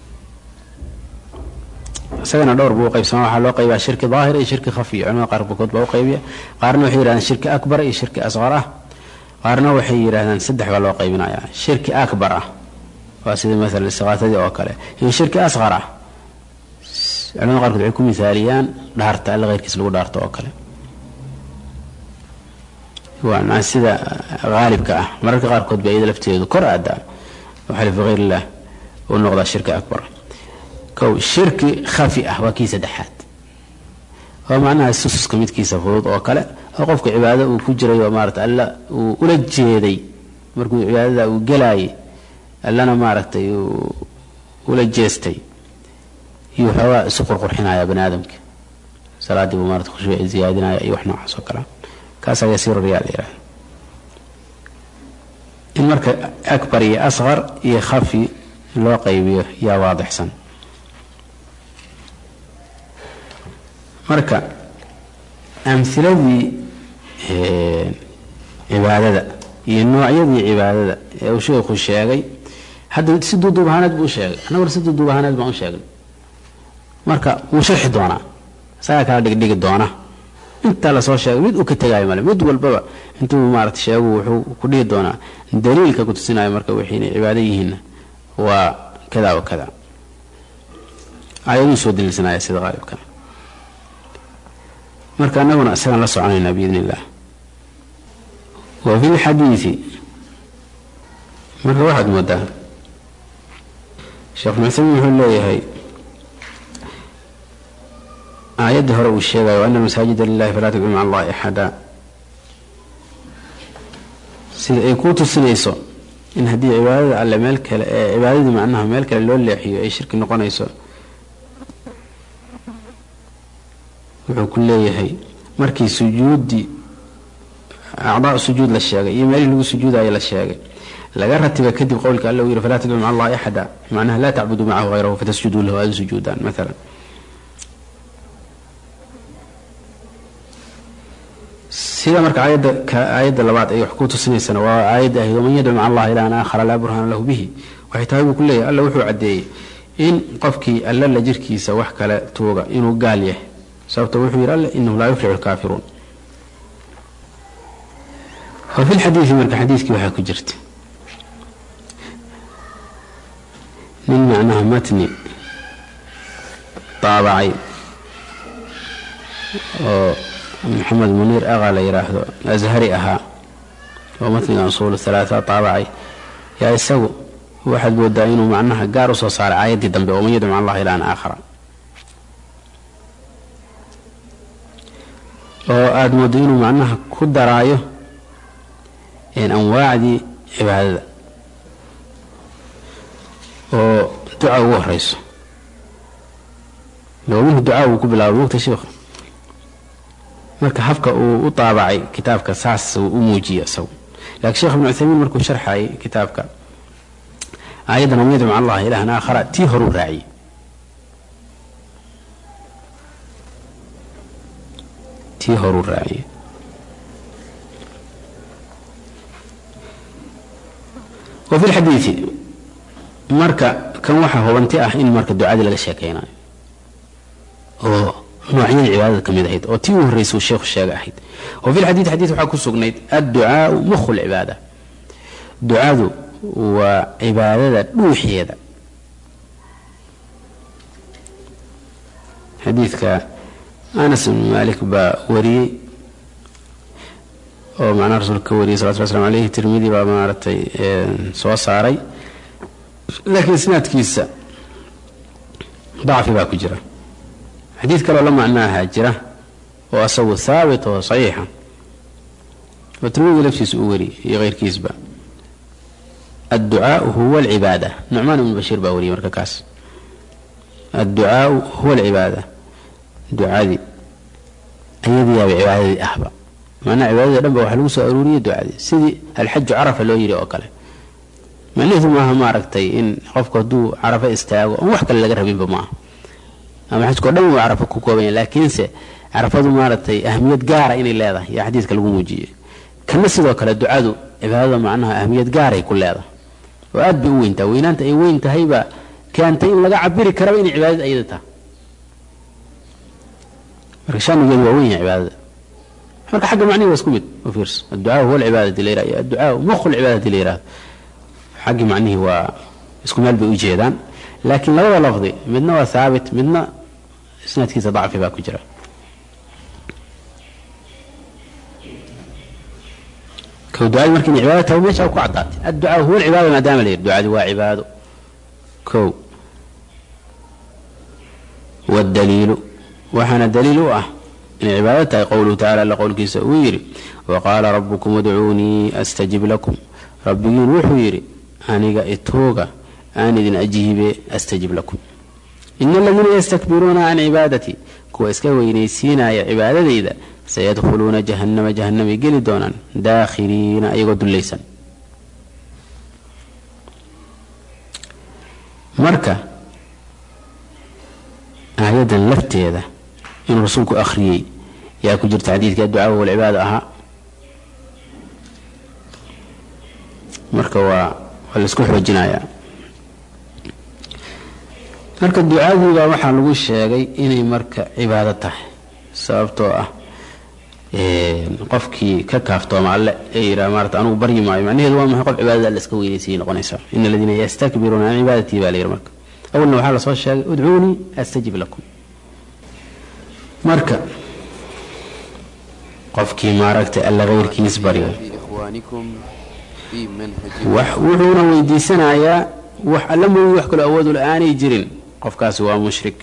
isagana dhowr buu qaybsama. waxaa loo qaybaa shirki daahir iyo shirki khafi. culamada qaarkood baa u qaybiya. qaarna waxay yidhahdaan shirki akbar iyo shirki asqar ah. qaarna waxay yidhahdaan saddex baa loo qaybinaya. shirki akbar ah waa sida maalan istiqaatadii oo kale, iyo shirki asqar ah. culamada qaarkood waxay ku misaaliyaan dhaarta alla keyrkiis lagu dhaarto oo kale. waa sida haalibka ah. mararka qaarkood ba iyada lafteedu kor aadaa waxalif bikayr illah uu noqdaa shirki akbar. kow shirki khafi ah waa kii saddexaad, oo macnaha sususka midkiisa fudud oo kale, oo qofka cibaado uu ku jiray oo maarata alla uu ula jeeday markuu cibaadada uu gelaayay, allana maaragtay uu ula jeestay iyo waxoogaa isu qurqurxinaya bani aadamka. salaadii buu maarata khushuuci ziyaadinaya iyo wax noocaas oo kale. kaasaa yasiir riyaa la yidhahda. in marka akbar iyo asqar iyo khafi loo qaybiyo yaa waadixsan. marka amhiladii cibaadada iyo noocyadii cibaadada ee uu sheekhu sheegay hadda si duuduub ahaaneed buu u sheegay. annaguna si duuduub ahaaneed baan u sheegnay. marka wuu sharxi doonaa, isagaa kala dhigdhigi doona. intaa lasoo sheegay mid uu ka tegaayo male. mid walbaba intuu maarata sheegu wuxuu ku dhihi doonaa daliilka ku tusinayo marka wixii inay cibaado yihiinna waa kada wa kada. aayaduu soo daliilsanaya sida qaalibka. marka annaguna isagaan la soconaynaa biidni illah. wa fi lxadiidi marka waxaad moodaa sheekh muctamiin wuxuu leeyahay aayaddii hore uu sheegayo ana almasaajida lilahi falaa tadcuu maca allahi axada, sida ay kuu tusinayso in haddii cibaadada alle meel kale ee cibaadadii macnaha meel kale loo leexiyo ay shirki noqonayso. wuxuu ku leeyahay markii sujuuddii acdaa sujuud la sheegay iyo meelihii lagu sujuudayo la sheegay laga ratiba kadib qowlka alla uu yidhi falaa tadcuu maca allahi axada, macnaha laa tacbuduu macahu hayrahu fatasjuduu lahu aada sujuudaan maalan. sida marka aayadda aayadda labaad ay wax ku tusinaysana waa aayadda ahayd waman yadcu maca allahi ilaahan aakhara laa burhaana lahu bihi. waxay tahay buu ku leeyahay alla wuxuu caddeeyey in qofkii alla la jirkiisa wax kale tuuga inuu gaal yahay. sababta wuxuu yidhi alle inahu laa yuflixu lkaafiruun. wa fi lxadiidi marka xadiidkii waxaa ku jirta nin macnaha matni daabacay oo maxamed muniir aqa la yidhaahdo ashari ahaa oo matniga usuul halaaa daabacay yaa isagu waxaad moodaa inuu macnaha gaar u soo saaray aayaddii dambe oo man yadcu maca allahi ilaahan aakhara, oo aada moodo inuu macnaha ku daraayo anwaacdii cibaadada oo duca ugu horeyso. minhu ducaa uu ku bilaabay mogta sheekh. marka habka uu u daabacay kitaabka saas uu u muujiyay isagu. laakiin sheekh ibn Uthaymin markuu sharxay kitaabka aayaddan man yadcu maca allahi ilaahan aakhara tii horuu raaciyey. tii horuu raaciyey wa fi lxadiidi marka kan waxaa hubanti ah in marka ducadii laga sheekaynayo oo noocyada cibaadada ka mid ahayd oo tii u horreysay uu sheekhu sheega ahayd. wa fi lxadiid xadiid waxaa ku sugnayd adducaau mukhu lcibaada. ducadu waa cibaadada dhuuxeeda. xadiidka anas ibn malik baa wariyey oo macnaha rasuulka ka wariyey salawatu llahi waslamu alayhi. tirmidi baa maaragtay soo saaray laakiin isnaadkiisa dacfi baa ku jira. xadiid kaloo la macnaaha jira oo asagu haabit oo saxiixa oo tirmidi laftiisa u wari iyo keyrkiisba adducaau huwa alcibaada. nucmaan ibnu bashiir baa wariyay marka kaas adducaau huwa alcibaada, ducadii ayadiiyaaba cibaadadii ahba. macnaha cibaadadii dhan ba waxa lagu soo aruuriyey ducadii, sidii alxaju carafa loo yidhi oo kale. macnaheedu maaha maaragtay in qofku hadduu carafa istaago on wax kale laga rabinba maaha, ama xajkao dhan uu carafa ku koobanya, laakiinse carafadu maaragtay ahmiyad gaara inay leedahay yaa xadiidka lagu muujiyey. kana sidoo kale ducadu cibaadada macnaha ahmiyad gaaray ku leedahay oo aad bay u weyntaa. weynaanta ay weyn tahayba keentay in laga cabiri karaba inay cibaadada ayada tahay. marka shaanigeedu waa weyn yahay cibaadada. marka xagga macnihi waa isku mid u fiirso, adducaa huwa alcibaadati la yiraahdo, adducaa mukhu alcibaadati la yiraahdo. xaggi macnihi waa isku meel bay u jeedaan, laakiin labada lafdi midna waa haabit, midna isnaadkiisa dacfi baa ku jira. kow ducadii markii in cibaado tahay meesha ku caddaatay. adducaa huwa alcibaada maadaama la yidhi ducadii waa cibaado. kow waddaliilu waxaana daliil u ah inay cibaado tahay qowluhu tacala alla qowlkiisa uu yidhi waqaala rabbukum udcuunii astajib lakum. rabbigiin wuxuu yidhi aniga itooga aan idin ajiibe astajib lakum. ina aladiina yastakbiruuna can cibaadatii kuwa iska weynaysiinaya cibaadadayda sayadkhuluuna jahannama jahannamay geli doonaan daakhiriina ayagoo dullaysan. marka aayadan lafteeda inuu rasuulku akhriyey yaa ku jirta xadiidkii adducaa huwa alcibaada ahaa. marka waa waa la isku xoojinayaa. marka ducadiibaa waxaa lagu sheegay inay marka cibaado tahay, sababtoo ah qofkii ka kaaftooma alle ee yidhaha maarata anugu baryi maayo, macnaheedu waa maxay? qof cibaadada alle iska weynaysayay noqonaysaa. ina aladiina yastakbiruuna can cibaadatii baa la yidhi. marka awalna waxaa lasoo sheegay udcuunii astajib lakum. marka qofkii maaragtay alle keyrkiis baryo wuxuuna weydiisanayaa wax alla mooyi wax kaloo awoodula aanay jirin, qofkaasi waa mushrik.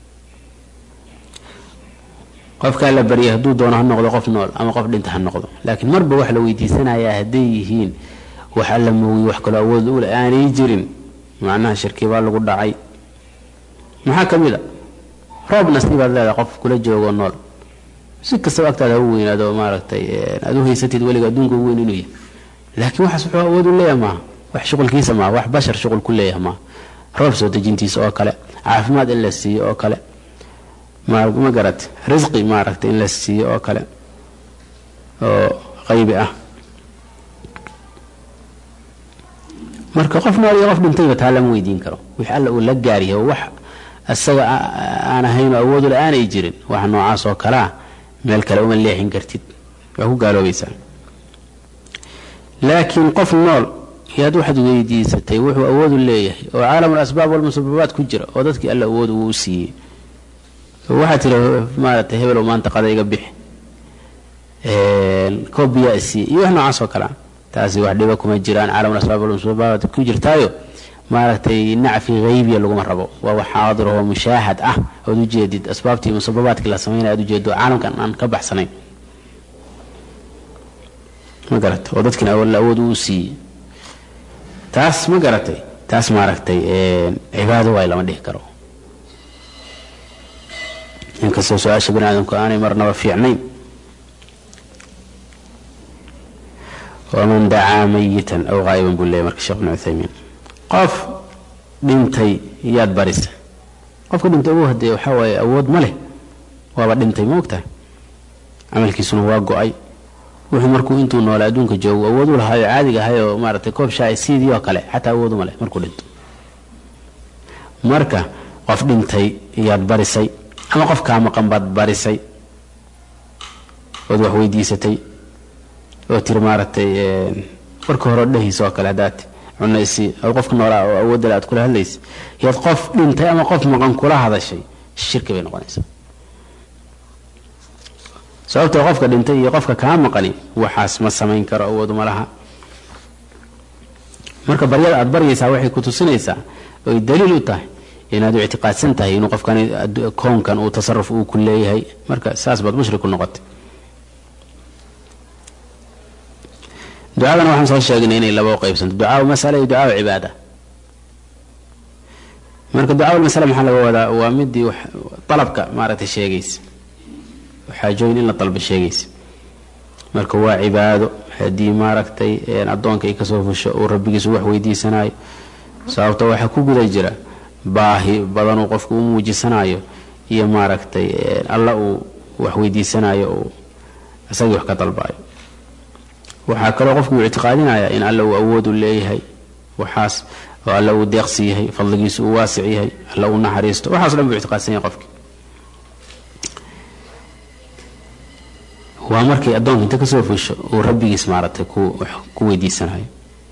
qofka alla barya hadduu doono ha noqdo qof nool ama qof dhinta ha noqdo, laakiin marba wax la weydiisanayaa hadday yihiin wax alla mooyi wax kaloo awoodula aanay jirin, macnaha shirki baa lagu dhacay. maxaa ka mid a roob nasiibaad leedahay qof kula joogo nool, si kastaba agtaada ha u weynaado maaragtay aad u haysatid weliga adduunka u weyn inuu yahay, laakiin waxaas wuxuu awood u leeyahay maaha, wax shuqulkiisa maaha, wax bashar shuqul ku leeyahay maaha. roob soo dejintiisa oo kale, caafimaad in la siiyo oo kale, ma garat risqi maaragtay in la siiyo oo kale oo qaybi ah. marka qof nool iyo qof dhintayba taa lama weydiin karo. wix alla uu la gaaryahay wax asaga aan ahayn oo awoodula aanay jirin, wax noocaas oo kalea meel kale uma leexin kartid, waa ku gaaloobaysaa. laakiin qof nool yaad waxaad weydiisatay wuxuu awoodu leeyahay oo caalamul asbaab walmusababaat ku jira oo dadkii alla awood uu siiyey, waxaa tiri maaragtay hebelow maanta qada iga bixi koob biyaa isiiye iyo wax noocaas oo kalea, taasi wax dhiba kuma jiraan. caalamul asbaab walmusababaat ku jirtaayo maaragtay nacfi haybiya laguma rabo, waa wax xaadir oo mushaahad ah ood ujeedid asbaabtii musababaadkii la samaynaya aad ujeedo caalamkan aan ka baxsanayn, ma garatay, oo dadkina awood uu siiyey. taas ma garatay, taas maaragtay cibaado waay lama dhihi karo, inkastoo su-aasha bani aadamku aanay marnaba fiicnayn. waman dacaa mayitan aw haa'iban buu leeyay marka sheekh ibnu cuthaymiin. qof dhintay yaad barisa, qofka dhintay ugu hadee waxaa waaye awood ma leh, waaba dhintay ma ogtahay, camalkiisuna waa go-ay. wuxuu markuu intuu noolaa adduunka joogo awood u lahaayo caadiga ahay oo maaragtay koob shaay sidii oo kale xataa awood uma leh markuu dhinto. marka qof dhintay yaad barisay ama qof kaa maqan baad barisay ood wax weydiisatay oo tiri maaragtay warka hore dhahiisa oo kale haddaad cunaysi oo qofka noolaa oo awoodala aad kula hadlaysa yaad qof dhintay ama qof maqan kula hadashay, shirki bay noqonaysaa. sababtoo qofka dhintay iyo qofka kaa maqani waxaas ma samayn karo, awood uma laha. marka baryada aad baryaysaa waxay ku tusinaysaa oo daliil u tahay inaad i'tiqaadsan tahay inuu qofkan koonkan uu tasarruf uu ku leeyahay marka saas baad mushrik ku noqotay ducadana waxaan soo sheegnay inay laba qaybsanto ducaa mas'ala iyo ducaa cibaada marka ducaa mas'ala maxaa laga wadaa waa midii talabka maaragtay sheegaysa xaajooyin in la talba sheegaysa marka waa cibaado hadii maaragtay een adoonka ay ka soo fusho oo rabbigiisu wax weydiisanayo sababta waxa ku guda jira baahi badan oo qofku uu muujisanayo iyo maaragtay alla uu wax weydiisanayo oo asaga wax ka dalbayo waxa kale qofku uu i'tiqaadinaya in alla uu awood u leeyahay waxaas oo alla uu deeqsi yahay fadligiisu uu waasic yahay alla uu naxariisto waxaas dhan uu i'tiqaadsan yahay qofki waa markii adoonka inta ka soo fusho oo rabbigiis maaragtay ku ku weydiisanayo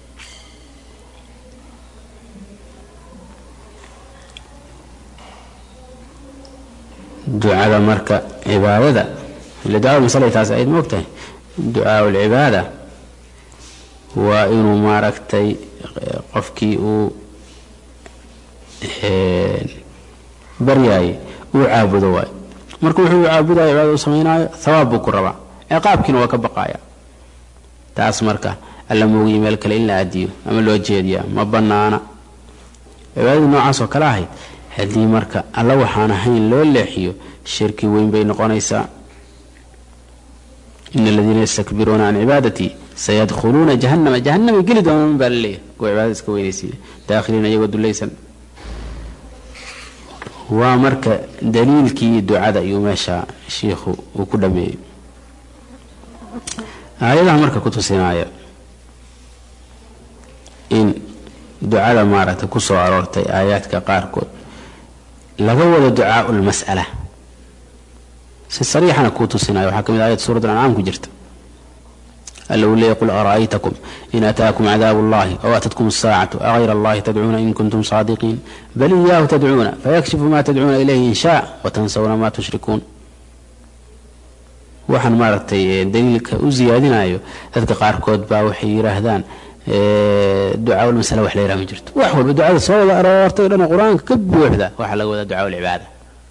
ducada marka cibaadada ila ducada mas'ala taas ay moogtahay ducaa cibaada waa inuu maaragtay qofkii uu ee baryay uu caabudo waay marka wuxuu caabudayo cibaado sameeynayo thawaab ku raba ciqaabkiina waa ka baqaya taas marka alla moogiyo meel kale in la adiyo ama loo jeediyo ma banaana cibaadada noocaas oo kala ahayd hadii marka alla waxaan ahayn loo leexiyo shirki weyn bay noqonaysaa إن الذين يستكبرون عن عبادتي سيدخلون جهنم جهنم جلد من بالله وعبادتك وينسي داخلين يود ليس ومرك دليل كي دعاء يومشى شيخ وكل مي هذا مرك كتب سنايا إن دعاء مارة كسر عرورتي آيات كقاركود لغول دعاء المسألة صريحا كوتو سنايا وحكم آية سورة الأنعام كجرت الأولى يقول أرأيتكم إن أتاكم عذاب الله أو أتتكم الساعة أغير الله تدعون إن كنتم صادقين بل إياه تدعون فيكشف ما تدعون إليه إن شاء وتنسون ما تشركون وحن مارتي دليلك وزيادين أيو هذا قاركود باوحي رهدان دعاء المسألة وحلا يرام جرت وحول بدعاء الصلاة أرأرتي لنا قرآن كب وحدة وحلا قوة دعاء العبادة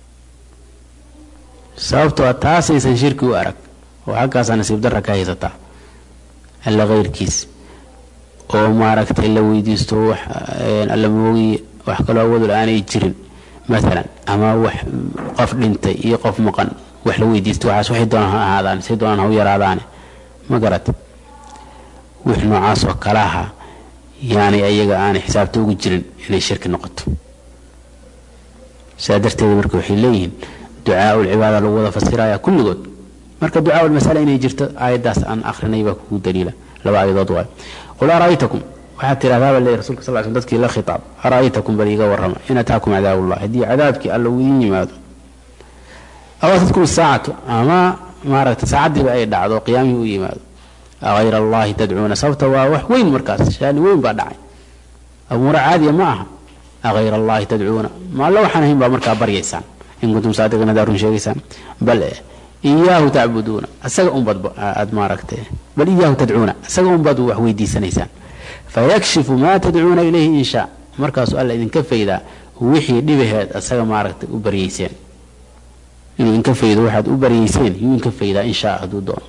sababtoo taasaysan shirki u arag oo xaqaas nasiib darra ka haysata alla geyrkiis oo maaragtay la weydiisto wax alla moogi wax kale awood aanay jirin مثلا ama wax qof dhintay iyo qof maqan wax la weydiisto waxaas waxay doonaan ahaadaan si doonaan ha yaraadaan ma garat wax noocaas oo kala ah yaani ayaga aan xisaabta ugu jirin inay shirki noqoto saadarteeda markuu waxay leeyihiin دعاء العبادة لو وضع فسيرايا كل قد مركز دعاء المسألة إن يجرت آيات داس عن آخر نيبا كو دليلا لو آيات ضوء قل أرأيتكم وحتى العذاب اللي رسولك صلى الله عليه وسلم تذكي لا خطاب أرأيتكم بريقا ورحمة إن أتاكم عذاب الله هدي عذابك ألويني ماذا أو تذكر الساعة أما ما رأيت ساعة دي بأي دعوة قيامي وي ماذا أغير الله تدعون صوتا ووح وين مركز شاني وين بعد عين أمور عادية معها أغير الله تدعون ما لو حنهم بمركز بريسان إن كنتم صادقين دارون شيئا بل إياه تعبدون أسأل أنبض أدماركته بل إياه تدعون أسأل أنبض وحويدي سنيسان فيكشف ما تدعون إليه إن شاء مركز سؤال إذن كف إذا وحي لبهاد أسأل ماركته أبريسين إن كف إذا واحد أبريسين يمكن كف إذا إن شاء دون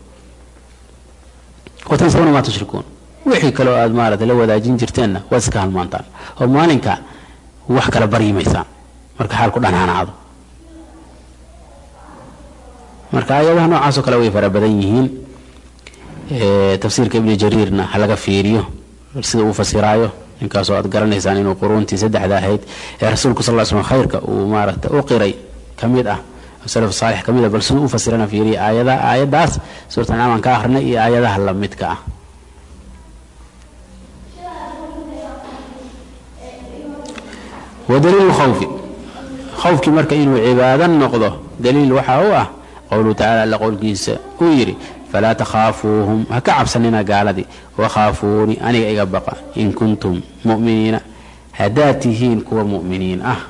وتنسون ما تشركون وحي كلو أدمارته لو ذا جنجرتين واسكها المانطان ومالنك وحكى لبري ميسان مركز حال كلنا هنعضو marka ayadaha noocaas oo kale way fara badan yihiin ee tafsiirka ibn jariirna halaga fiiriyo sida uu fasiraayo inkaas oo aad garanaysaan inuu quruntii saddexda ahayd ee rasuulku sallallahu alayhi wasallam khayrka uu maaragtay u qiray kamid ah salaf saalix kamid ah bal sida uu fasirana fiiriyo ayada ayadaas suurta aan ka akhrinay iyo ayadaha la midka ah ودليل الخوف خوفك marka inuu cibaado noqdo daliil waxa uu ah قوله تعالى لقول كيس ويري فلا تخافوهم هكعب سننا قالدي وخافوني أنا إيقبقى إن كنتم مؤمنين هداتهين كوا مؤمنين أه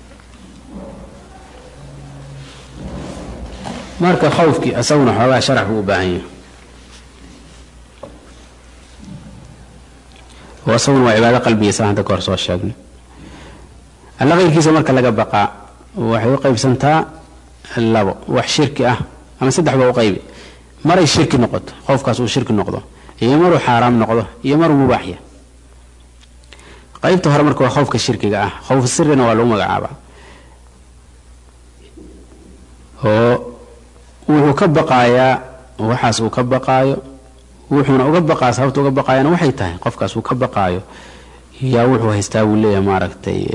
مارك خوفك أسونا حوالا شرح وباهين وصون وعبادة قلبية سهل ذكر سوى الشاقن الله غير كيسا مركا لقى بقى وحيو قيب سنتا اللابو وح شركة أه أما سدح بقى قيبي مرة الشرك نقض خوف كاسو الشرك نقضه يمرو حرام نقضه يمرو مباحية قيب تهر مركا خوف كالشرك أه خوف السر نوالو مقعابا هو وحو كبقايا وحاس وكبقايا وحونا وكبقايا سابت وكبقايا وحي تاهي خوف كاسو كبقايا يا وحو هيستاوي ليه ماركتي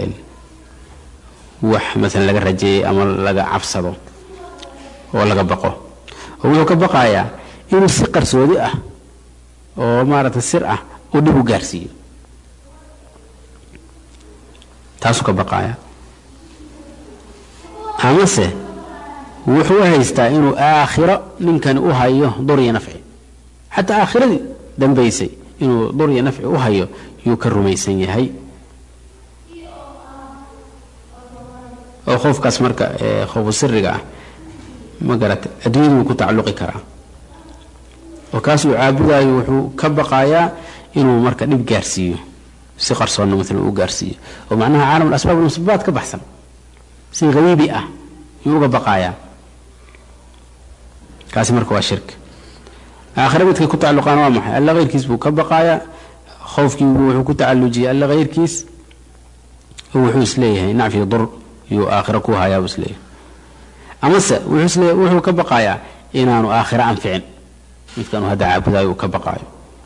وح مثلا لقى رجي أما لقى عفصده ولا لقى بقه هو كبقايا إنه السقر سوداء ومارة السرعة ودبو جارسي تاسو كبقايا أمسه وحو هيستا إنه آخرة من كان أوهايه ضري نفعي حتى آخرة دنبيسي إنه ضري نفعي أوهايه يكرر ميسين هاي oo خوفkaas marka ee khoof sirriga ah ma garatay adduunyu ku tacalluqi kara oo kaas uu caabudayo wuxuu ka baqayaa inuu marka dib gaarsiiyo si qarsoon midna uu gaarsiiyo oo macnaha caalam asbaab musabbat ka baxsan si ghayibi ah uu ga baqayaa kaas marka waa shirk aakhirada ku tacalluqana waa maxay alla geyrkiis buu ka baqayaa خوفkii wuxuu ku tacallujiyaa alla geyrkiis wuxuu isleeyahay nacfi dur يو آخر كوها يا بسلي أما س وحسلي وحو كبقايا إنانو آخر أنفعن مثلانو هذا عبدا يو كبقايا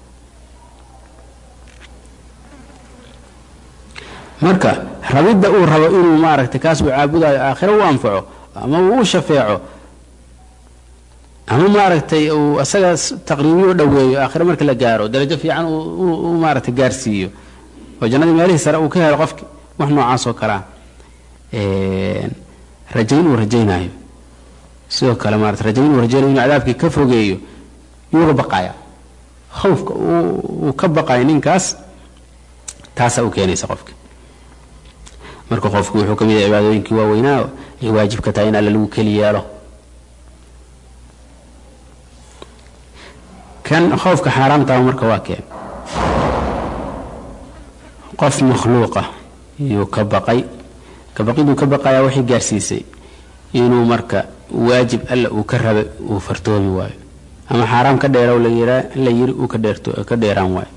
مركا ربيد أو ربينو مارك تكاسب عبدا آخر وأنفعه أما هو شفيعه أما مارك تي وأساس تقريبي دوي آخر مركا لجارو درجة في عنه ومارك جارسيو وجناد ماليه سرقوا كه الغفك وإحنا عاصو كلام رجين ورجينايو سو كلمات رجين ورجينايو إن عذابك كفوجيو يوغ بقايا خوفك وكبقايا نينكاس تاسا وكيني سقفك مركو خوفك وحكم إذا عبادوينك واويناو يواجبك تاين على لو كلياله كان خوفك حرام تاو مركو واكي قف مخلوقة يكبقاي كبقيدو كبقايا وحي جارسيسي إنه مركا واجب ألا وكرب وفرتوبي واي أما حرام كديرا ولا يرا لا يري وكديرتو كديران واي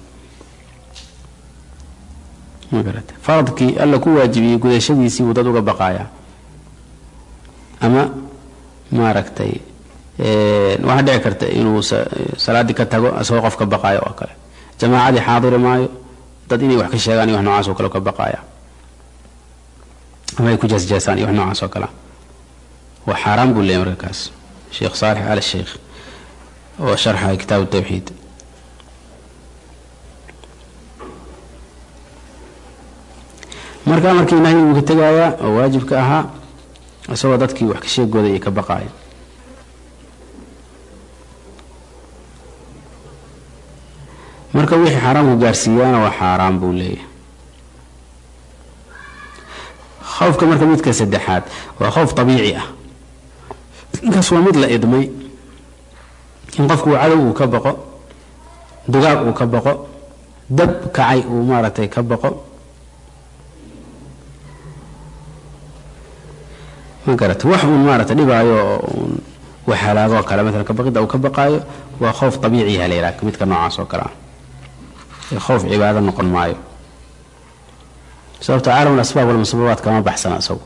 ما قرأت فرضك ألا كو واجبي قداشديسي ودادو كبقايا أما ما ركتي إيه واحد يكرت إنه صلاة كتاغو أسوقف كبقايا وكلا جماعة دي حاضر مايو داديني وحكي شيغاني وحنو عاسو كلو كبقايا ما يكون جاس جاساني وحنا عصا كلام وحرام قول لي مركز شيخ صالح على الشيخ وشرح كتاب التوحيد مركا مركي نهي وكتغايا واجب كاها اسوا ددكي wax ka sheegooda ay ka baqaay marka wixii xaraam u gaarsiiyana waa xaraam buu leeyahay خوف كمان كميت كسدحات وخوف طبيعي كسوة مثل إدمي ينقفك عدو وكبقه دقاق وكبقه دب كعي ومارتي كبقه ما قالت وحب مارتي لبايو وحلاقه كلا مثلا كبقه أو كبقايو وخوف طبيعي هلي لك كميت كنوع عصو كلا خوف عبادة نقل معايو سبب عالم الأسباب والمسببات كما بحثنا سو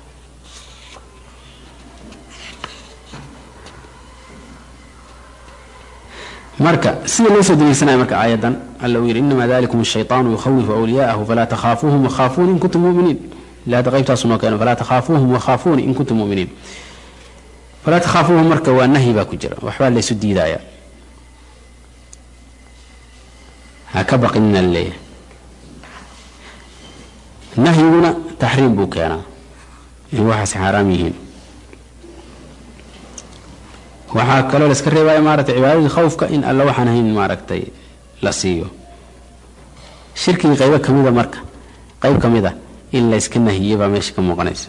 مركا سي ليس دليسنا مركا آية اللي إنما ذلكم الشيطان يخوف أولياءه فلا تخافوهم وخافون إن كنتم مؤمنين لا تغيب تصنوا كانوا فلا تخافوهم وخافون إن كنتم مؤمنين فلا تخافوهم مركا والنهي باكو جرى وحوال ليسوا الديدايا هكبق إن الليل النهي هنا تحريم بوكانا هو حس حراميين waxaa kaloo la iska reebay maaragtay cibaadada khawfka in alla waxaan ahayn maaragtay la siiyo shirkiga qayb kamida marka qayb kamida in la iska nahiyo ba meesha ka muuqanaysa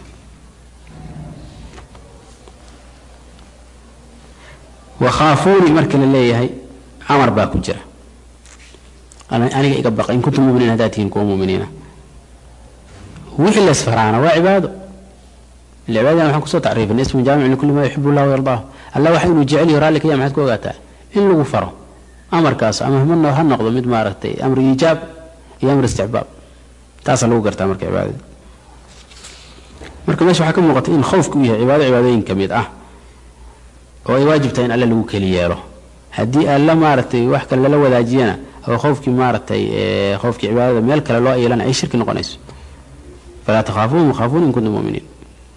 wa khaafuni marka la leeyahay amar baa ku jira أنا أنا إقبق إن كنتم مؤمنين هداتين كونوا مؤمنين وحي الأسفرانا وعباده العبادة ما حنكسو تعريف الاسم جامع لكل ما يحب الله ويرضاه الله وحي يجعل يرى لك يا محد كوغاتا إن لو فره أمر كاس أمر منه هالنقض مد مارتي أمر إيجاب أمر استعباب تاصل لو قرت أمرك عبادة marka meesha waxa ka muuqata in khawfku yahay cibaado cibaadooyin kamid ah oo ay waajibtahay in alla lagu kaliyeelo hadii alla maartay wax kale la wadaajiyana oo khawfki maartay ee khawfki cibaadada meel kale loo yeelana ay shirki noqonayso fala takhafuun khafuun in kuntum mu'minin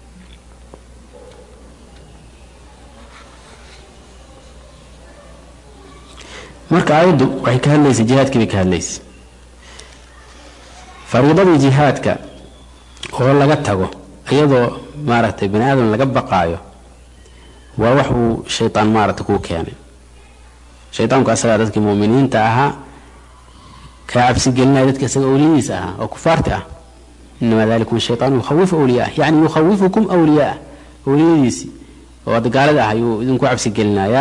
marka ayadu waxay ka hadlaysaa jihaadkii ka hadlaysaa fariidada jihaadka oo laga tago iyadoo maaragtay bani aadam laga baqaayo waa wax uu shaytaan maaragtay ku keenay shaytaanku asaga dadkii muuminiinta ahaa ka cabsi gelinay dadka asaga awliyiis ahaa oo kufaarta ah inma dhalikum shaytaanu yukhawifu awliyaa yani yukhawifukum awliyaa awliyiisi oo dagaalada ah ayuu idinku cabsi gelinaya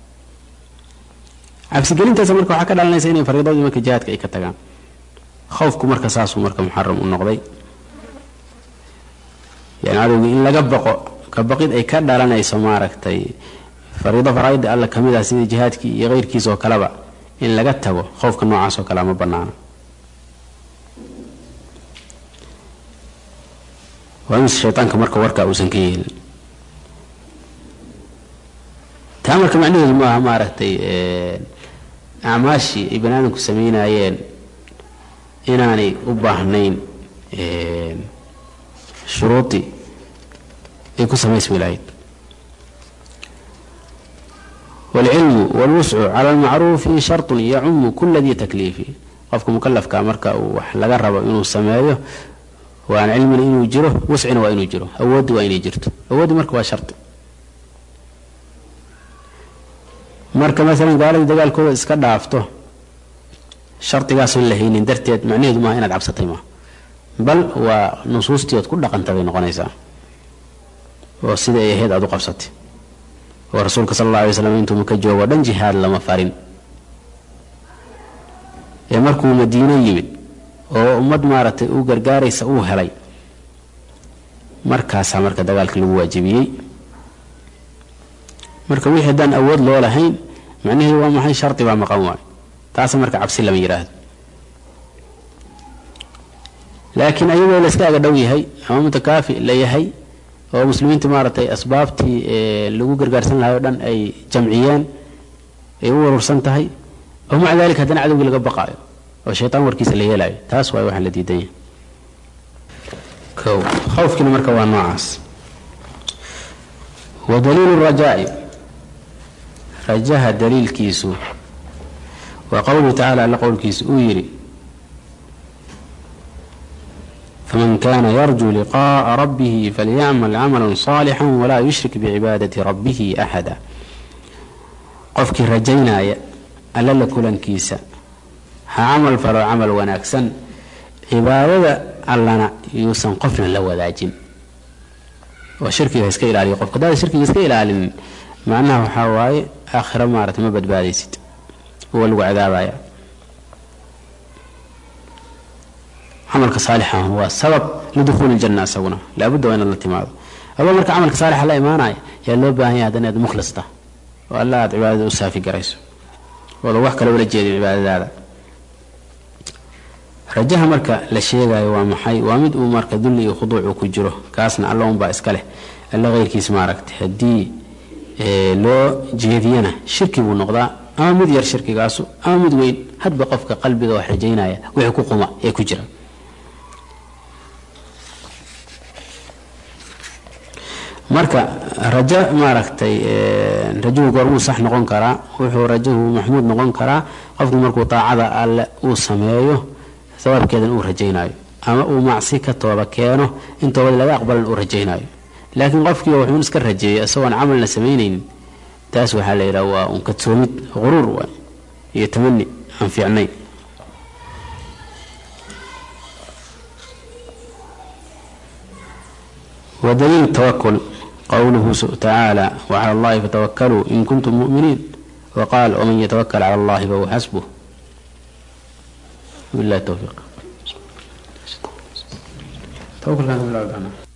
cabsi gelintaas marka waxa ka dhalanaysa inay fariidada marka jihaadka ay ka tagaan khawfku marka saasu marka muharram u noqday يعني هذا إن لقى بقى كبقيد أي كذا لنا يسمى ركتي فريضة فرائد الله كميدا سيد جهادك يغير كيس وكلابا إن لقت تبو خوف كنوع عصو كلام بنانا وأمس الشيطان كمرك وركا وسنكيل تامر كمعنيه ما ما ركتي أعماشي ابن آدم كسمينا أيين إناني أباهنين شروطي يكون سميس ولايد والعلم والوسع على المعروف شرط يعم كل ذي تكليف قفكم مكلف كامركا وحلا قرب انه سمايه وعن علم انه يجره وسع وانه يجره اود وين يجرته اود مركا شرط مركا مثلا قال دغال كود اسكا دافتو شرطيgaas in la heynin darteed macnaheedu ma inaad cabsatay ma bal waa nusuustiyood ku dhaqantay noqonaysaa oo sida ay ahayd aad u qabsatay oo rasuulka sallallahu alayhi wasallam intuu ka joogo dhan jihaad lama farin ee markuu Madiina yimid oo ummad maaratay uu gargaaraysa uu helay markaas marka dagaalka lagu waajibiyay marka wixii dan awood loo lahayn macnaheedu waa maxay sharti ba maqan waay taas marka cabsi lama yiraahdo لكن أيوة لسكاجة دويهاي أما متكافئ ليهاي أو مسلمين تمارتي أسبابتي اللي جوجر جارسن لها ودن أي جمعيان أيوة ورسنتهاي ومع ذلك هذا عدو اللي قبقى والشيطان وركيس اللي يلاعي تاسوا واحد الذي دين كو خوف كنا مركوا النعاس ودليل الرجاء رجاها دليل كيسو وقوله تعالى على قول كيسو يري فمن كان يرجو لقاء ربه فليعمل عملا صالحا ولا يشرك بعبادة ربه أحدا قفك رجينا ألا لكلا كيسا عمل فلو عمل وناكسا عبادة ألنا يوسن قفنا لو ذاجين وشركي يسكيل علي قفك هذا شركي يسكيل علي مع أنه حواي آخر مارة مبد باديست هو الوعذاب عملك صالحا هو السبب لدخول الجنة سونا لابد وين الاتماد أول مرك عملك صالح لا إيمانه يا لوبا هي هذا مخلصته والله عبادة وسافي قريس والله وحكى لو لجيد العبادة هذا رجها مرك لشيء يوم حي وامد ومرك ذلي وخضوع وكجره كاسنا اللهم باسكله الا غير كيس ماركت هدي إيه لو جيدينا شركي ونقضاء امد ير شركي قاسو امد وين حد بقفك قلبي وحرجينايا وحي كقما اي كجره marka raja maaragtay rajuhu goormuu sax noqon karaa wuxuu rajuhu maxmuud noqon karaa qofku markuu taacada alle uu sameeyo sababkeedan uu rajaynayo ama uu macsi ka tooba keeno inta wada laga aqbalan uu rajaynayo laakiin qofkii wuxuu iska rajeeyay asagoon camalna sameynaynin taas waxa la yiraahdaa waa un ka toomid quruur waa iyo tamanni aan fiicnay ودليل التوكل قوله تعالى وعلى الله فتوكلوا إن كنتم مؤمنين وقال ومن يتوكل على الله فهو حسبه billahi tawfiiq.